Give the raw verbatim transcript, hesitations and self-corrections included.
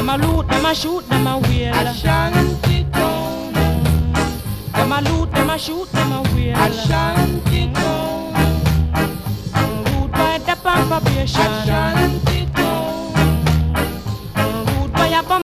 Them a loot, them a shoot, them a wheel. Ashanti town. Them a loot, them a shoot, them a wheel. Ashanti town. Rude by the pump probation. Ashanti